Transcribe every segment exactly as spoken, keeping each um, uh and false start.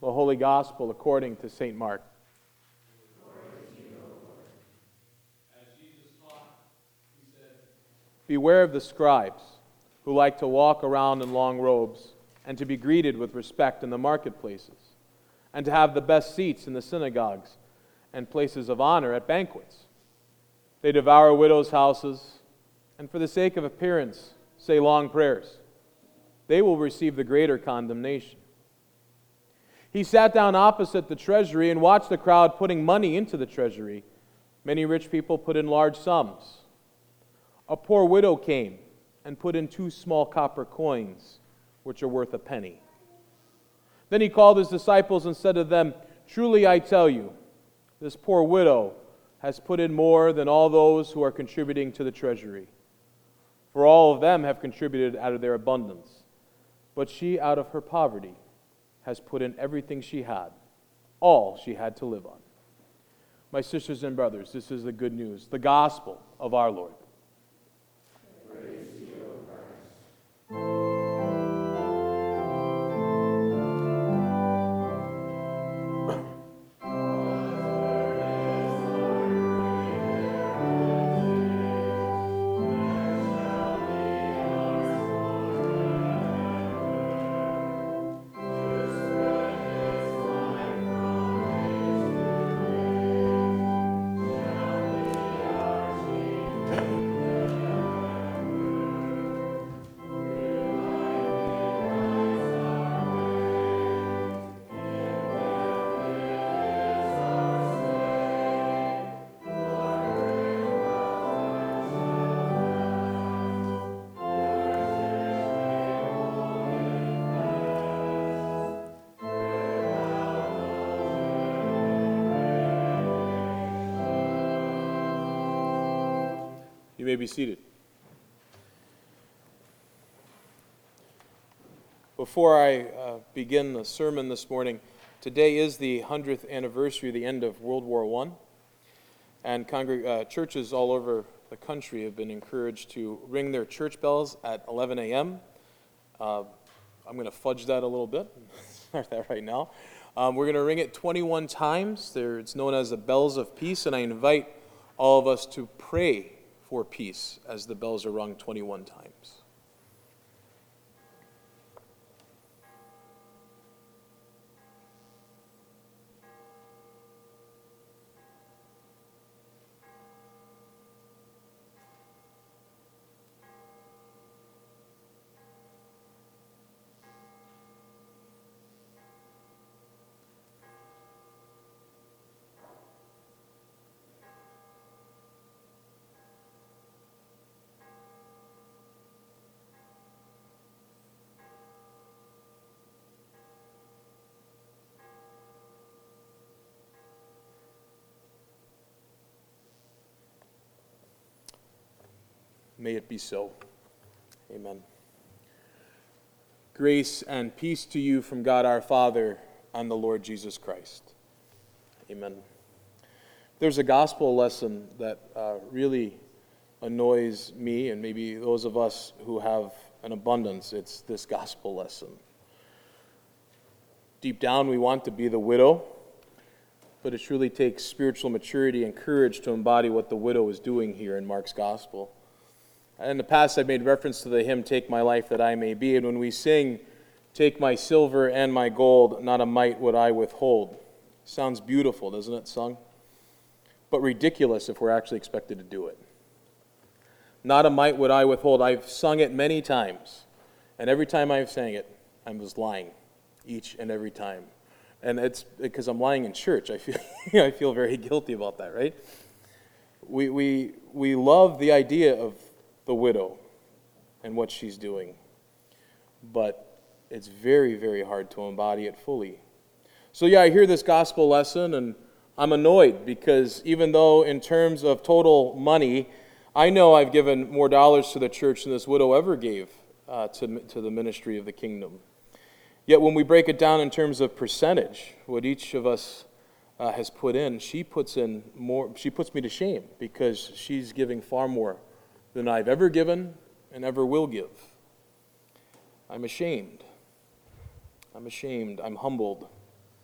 The Holy Gospel according to Saint Mark. Beware of the scribes, who like to walk around in long robes, and to be greeted with respect in the marketplaces, and to have the best seats in the synagogues and places of honor at banquets. They devour widows' houses, and for the sake of appearance say long prayers. They will receive the greater condemnation. He sat down opposite the treasury and watched the crowd putting money into the treasury. Many rich people put in large sums. A poor widow came and put in two small copper coins, which are worth a penny. Then he called his disciples and said to them, "Truly I tell you, this poor widow has put in more than all those who are contributing to the treasury. For all of them have contributed out of their abundance, but she out of her poverty has put in everything she had, all she had to live on." My sisters and brothers, this is the good news, the gospel of our Lord. Praise to you, O Christ. You may be seated. Before I uh, begin the sermon this morning, today is the hundredth anniversary of the end of World War One, and congreg- uh, churches all over the country have been encouraged to ring their church bells at eleven a.m. Uh, I'm going to fudge that a little bit, start that right now. Um, we're going to ring it twenty-one times. There, it's known as the Bells of Peace, and I invite all of us to pray for peace as the bells are rung twenty-one times. May it be so. Amen. Grace and peace to you from God our Father and the Lord Jesus Christ. Amen. There's a gospel lesson that uh, really annoys me and maybe those of us who have an abundance. It's this gospel lesson. Deep down, we want to be the widow, but it truly takes spiritual maturity and courage to embody what the widow is doing here in Mark's gospel. In the past, I've made reference to the hymn, "Take My Life That I May Be," and when we sing, "Take my silver and my gold, not a mite would I withhold." Sounds beautiful, doesn't it, sung? But ridiculous if we're actually expected to do it. Not a mite would I withhold. I've sung it many times, and every time I've sang it, I was lying, each and every time. And it's because I'm lying in church. I feel I feel very guilty about that, right? We we we love the idea of the widow and what she's doing, but it's very, very hard to embody it fully. So yeah, I hear this gospel lesson and I'm annoyed because even though in terms of total money, I know I've given more dollars to the church than this widow ever gave uh, to, to the ministry of the kingdom. Yet when we break it down in terms of percentage, what each of us uh, has put in, she puts in more, she puts me to shame because she's giving far more than I've ever given and ever will give. I'm ashamed. I'm ashamed. I'm humbled.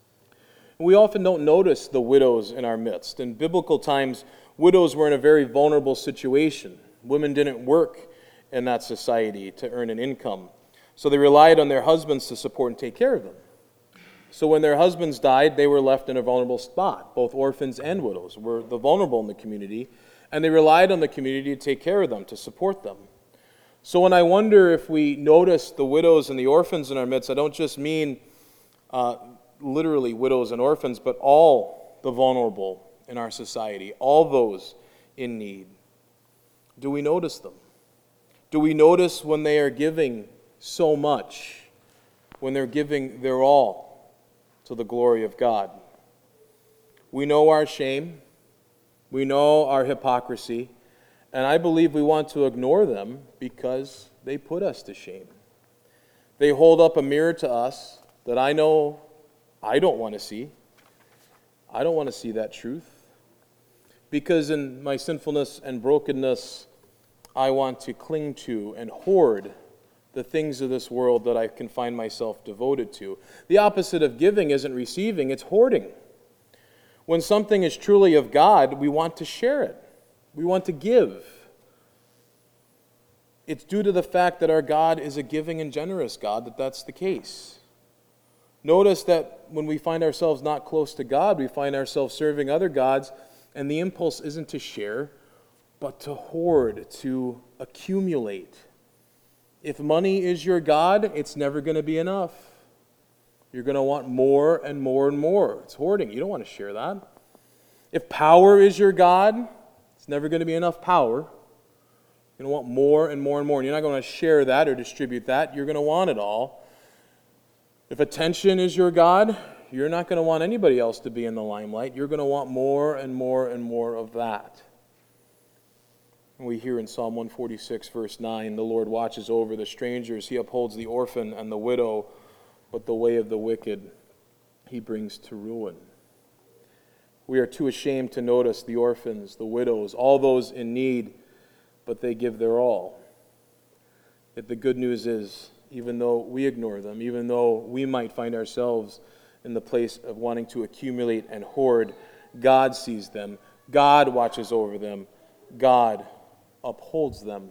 We often don't notice the widows in our midst. In biblical times, widows were in a very vulnerable situation. Women didn't work in that society to earn an income, so they relied on their husbands to support and take care of them. So when their husbands died, they were left in a vulnerable spot. Both orphans and widows were the vulnerable in the community, and they relied on the community to take care of them, to support them. So when I wonder if we notice the widows and the orphans in our midst, I don't just mean uh, literally widows and orphans, but all the vulnerable in our society, all those in need. Do we notice them? Do we notice when they are giving so much, when they're giving their all to the glory of God? We know our shame. We know our hypocrisy. And I believe we want to ignore them because they put us to shame. They hold up a mirror to us that I know I don't want to see. I don't want to see that truth. Because in my sinfulness and brokenness, I want to cling to and hoard the things of this world that I can find myself devoted to. The opposite of giving isn't receiving, it's hoarding. When something is truly of God, we want to share it. We want to give. It's due to the fact that our God is a giving and generous God that that's the case. Notice that when we find ourselves not close to God, we find ourselves serving other gods, and the impulse isn't to share, but to hoard, to accumulate. If money is your God, it's never going to be enough. You're going to want more and more and more. It's hoarding. You don't want to share that. If power is your God, it's never going to be enough power. You're going to want more and more and more. And you're not going to share that or distribute that. You're going to want it all. If attention is your God, you're not going to want anybody else to be in the limelight. You're going to want more and more and more of that. And we hear in Psalm one forty-six, verse nine, the Lord watches over the strangers. He upholds the orphan and the widow, but the way of the wicked he brings to ruin. We are too ashamed to notice the orphans, the widows, all those in need, but they give their all. Yet the good news is, even though we ignore them, even though we might find ourselves in the place of wanting to accumulate and hoard, God sees them, God watches over them, God upholds them.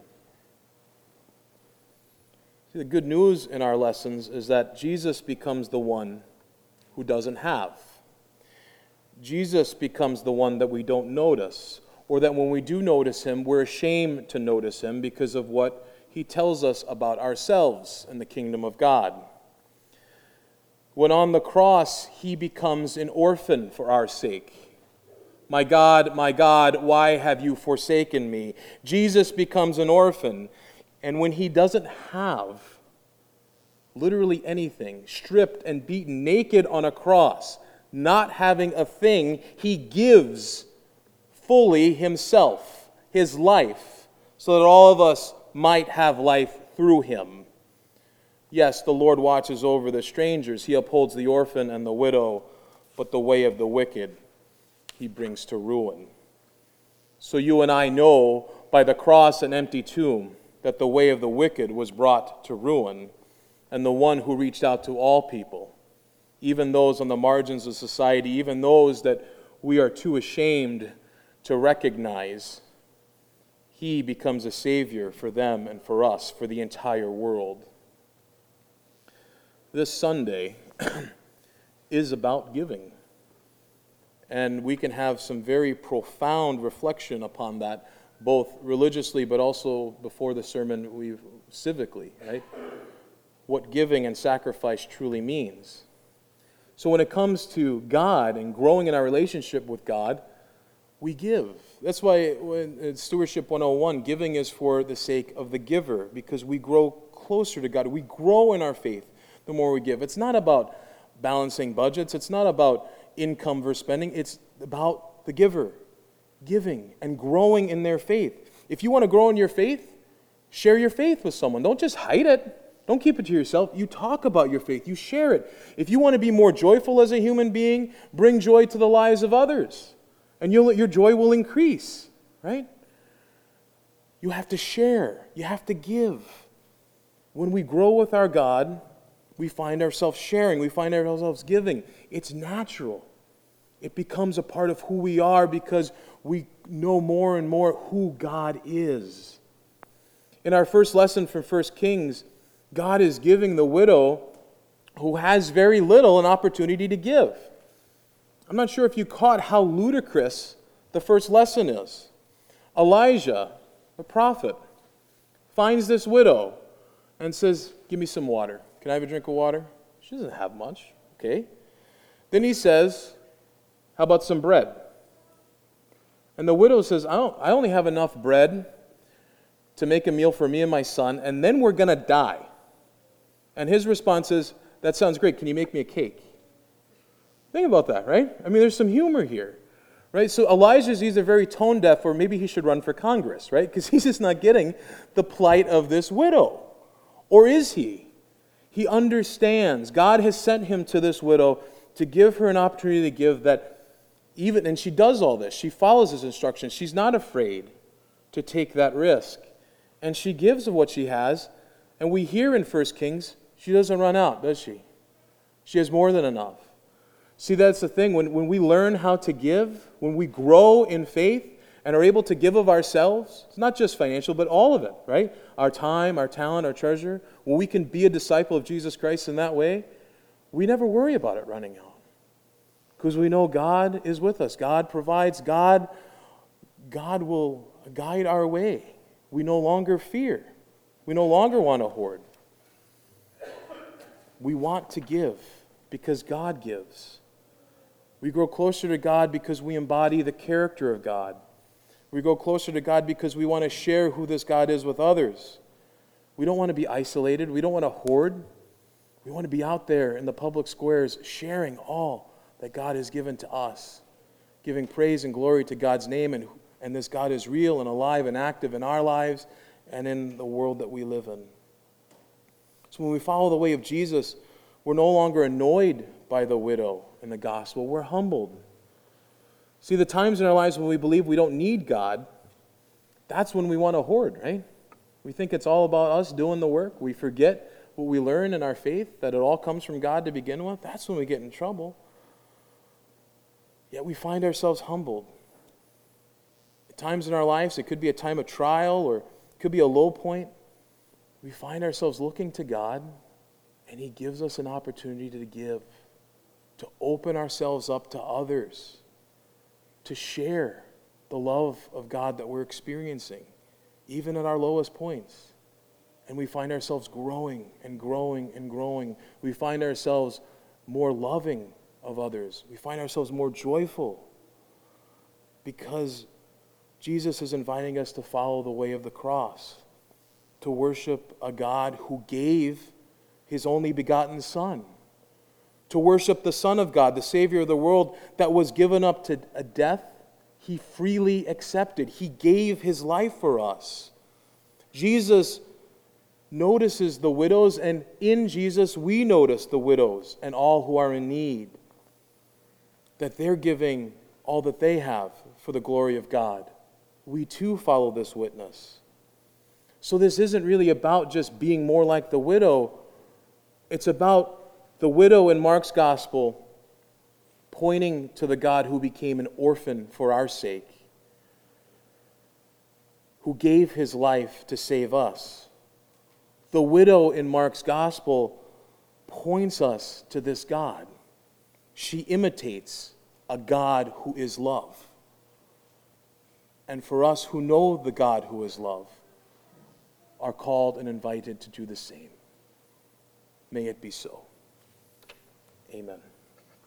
See, the good news in our lessons is that Jesus becomes the one who doesn't have. Jesus becomes the one that we don't notice, or that when we do notice him, we're ashamed to notice him because of what he tells us about ourselves and the kingdom of God. When on the cross, he becomes an orphan for our sake. My God, my God, why have you forsaken me? Jesus becomes an orphan. And when he doesn't have literally anything, stripped and beaten naked on a cross, not having a thing, he gives fully himself, his life, so that all of us might have life through him. Yes, the Lord watches over the strangers. He upholds the orphan and the widow, but the way of the wicked he brings to ruin. So you and I know by the cross and empty tomb that the way of the wicked was brought to ruin, and the one who reached out to all people, even those on the margins of society, even those that we are too ashamed to recognize, he becomes a savior for them and for us, for the entire world. This Sunday is about giving. And we can have some very profound reflection upon that, both religiously but also before the sermon, we've civically, right? What giving and sacrifice truly means. So when it comes to God and growing in our relationship with God, we give. That's why in Stewardship one oh one, giving is for the sake of the giver, because we grow closer to God. We grow in our faith the more we give. It's not about balancing budgets. It's not about income versus spending. It's about the giver, giving and growing in their faith. If you want to grow in your faith, share your faith with someone. Don't just hide it. Don't keep it to yourself. You talk about your faith. You share it. If you want to be more joyful as a human being, bring joy to the lives of others. And you'll, your joy will increase, right? You have to share. You have to give. When we grow with our God, we find ourselves sharing. We find ourselves giving. It's natural. It becomes a part of who we are because we know more and more who God is. In our first lesson from First Kings, God is giving the widow who has very little an opportunity to give. I'm not sure if you caught how ludicrous the first lesson is. Elijah, the prophet, finds this widow and says, give me some water. Can I have a drink of water? She doesn't have much. Okay. Then he says, how about some bread? And the widow says, I, don't, I only have enough bread to make a meal for me and my son, and then we're going to die. And his response is, that sounds great. Can you make me a cake? Think about that, right? I mean, there's some humor here, right? So Elijah's either very tone deaf or maybe he should run for Congress, right? Because he's just not getting the plight of this widow. Or is he? He understands. God has sent him to this widow to give her an opportunity to give that even, and she does all this. She follows his instructions. She's not afraid to take that risk. And she gives of what she has. And we hear in First Kings, she doesn't run out, does she? She has more than enough. See, that's the thing. When, when we learn how to give, when we grow in faith and are able to give of ourselves, it's not just financial, but all of it, right? Our time, our talent, our treasure. When we can be a disciple of Jesus Christ in that way, we never worry about it running out. Because we know God is with us. God provides. God, God will guide our way. We no longer fear. We no longer want to hoard. We want to give because God gives. We grow closer to God because we embody the character of God. We grow closer to God because we want to share who this God is with others. We don't want to be isolated. We don't want to hoard. We want to be out there in the public squares sharing all that God has given to us, giving praise and glory to God's name, and, and this God is real and alive and active in our lives and in the world that we live in. So when we follow the way of Jesus, we're no longer annoyed by the widow in the gospel. We're humbled. See, the times in our lives when we believe we don't need God, that's when we want to hoard, right? We think it's all about us doing the work. We forget what we learn in our faith, that it all comes from God to begin with. That's when we get in trouble. Yet we find ourselves humbled. At times in our lives, it could be a time of trial or it could be a low point. We find ourselves looking to God, and He gives us an opportunity to give, to open ourselves up to others, to share the love of God that we're experiencing, even at our lowest points. And we find ourselves growing and growing and growing. We find ourselves more loving of others. We find ourselves more joyful because Jesus is inviting us to follow the way of the cross, to worship a God who gave His only begotten Son, to worship the Son of God, the Savior of the world, that was given up to a death He freely accepted. He gave His life for us. Jesus notices the widows, and in Jesus we notice the widows and all who are in need, that they're giving all that they have for the glory of God. We too follow this witness. So this isn't really about just being more like the widow. It's about the widow in Mark's gospel pointing to the God who became an orphan for our sake, who gave His life to save us. The widow in Mark's gospel points us to this God. She imitates a God who is love. And for us who know the God who is love, are called and invited to do the same. May it be so. Amen.